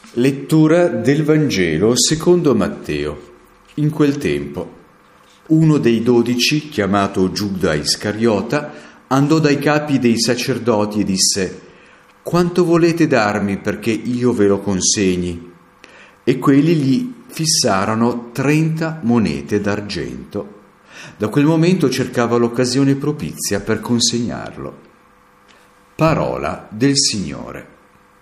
Lettura del Vangelo secondo Matteo. In quel tempo, uno dei 12, chiamato Giuda Iscariota, andò dai capi dei sacerdoti e disse: «Quanto volete darmi perché io ve lo consegni?» E quelli gli fissarono 30 monete d'argento. Da quel momento cercava l'occasione propizia per consegnarlo. Parola del Signore.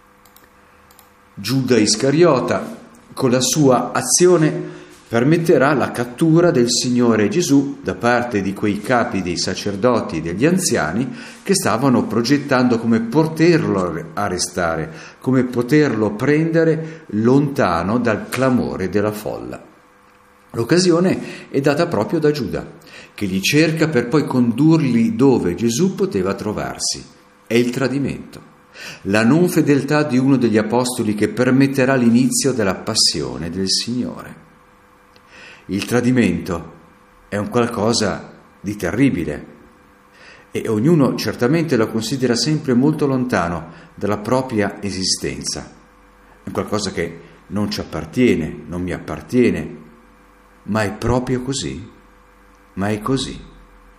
Giuda Iscariota, con la sua azione, permetterà la cattura del Signore Gesù da parte di quei capi dei sacerdoti e degli anziani che stavano progettando come poterlo arrestare, come poterlo prendere lontano dal clamore della folla. L'occasione è data proprio da Giuda, che li cerca per poi condurli dove Gesù poteva trovarsi. È il tradimento. La non fedeltà di uno degli apostoli che permetterà l'inizio della passione del Signore. Il tradimento è un qualcosa di terribile e ognuno certamente lo considera sempre molto lontano dalla propria esistenza. È qualcosa che non ci appartiene, non mi appartiene, ma è proprio così, ma è così.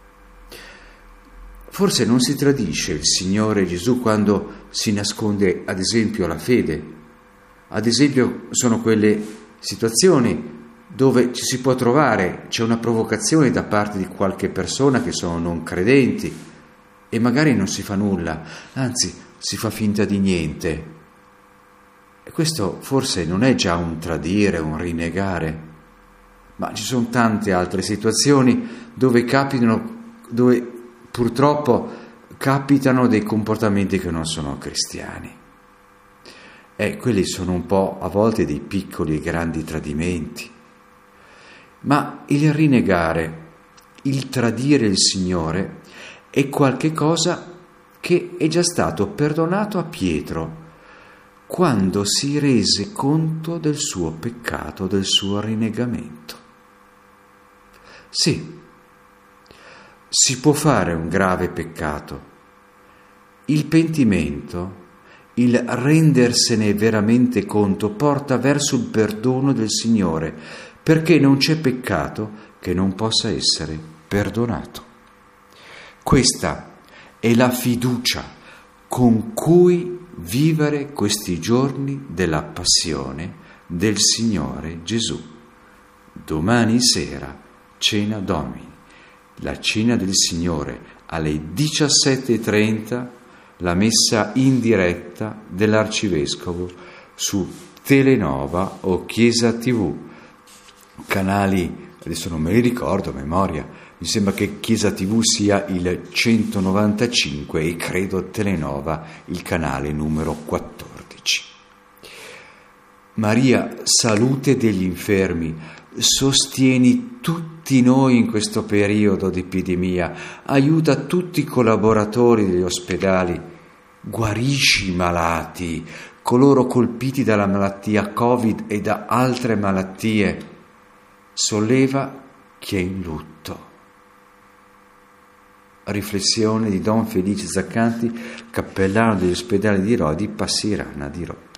Forse non si tradisce il Signore Gesù quando si nasconde, ad esempio, la fede. Ad esempio, sono quelle situazioni dove ci si può trovare, c'è una provocazione da parte di qualche persona che sono non credenti e magari non si fa nulla, anzi si fa finta di niente. E questo forse non è già un tradire, un rinnegare, ma ci sono tante altre situazioni dove purtroppo capitano dei comportamenti che non sono cristiani. E quelli sono un po' a volte dei piccoli e grandi tradimenti. Ma il rinnegare, il tradire il Signore è qualche cosa che è già stato perdonato a Pietro quando si rese conto del suo peccato, del suo rinnegamento. Sì, si può fare un grave peccato. Il pentimento, il rendersene veramente conto, porta verso il perdono del Signore, perché non c'è peccato che non possa essere perdonato. Questa è la fiducia con cui vivere questi giorni della passione del Signore Gesù. Domani sera, cena Domini. La cena del Signore alle 17:30, la messa in diretta dell'Arcivescovo su Telenova o Chiesa TV, canali, adesso non me li ricordo a memoria, mi sembra che Chiesa TV sia il 195 e credo Telenova il canale numero 14. Maria, salute degli infermi, sostieni tutti noi in questo periodo di epidemia, aiuta tutti i collaboratori degli ospedali, guarisci i malati, coloro colpiti dalla malattia Covid e da altre malattie, solleva chi è in lutto. Riflessione di Don Felice Zaccanti, cappellano degli ospedali di Rodi, Passirana di Rodi.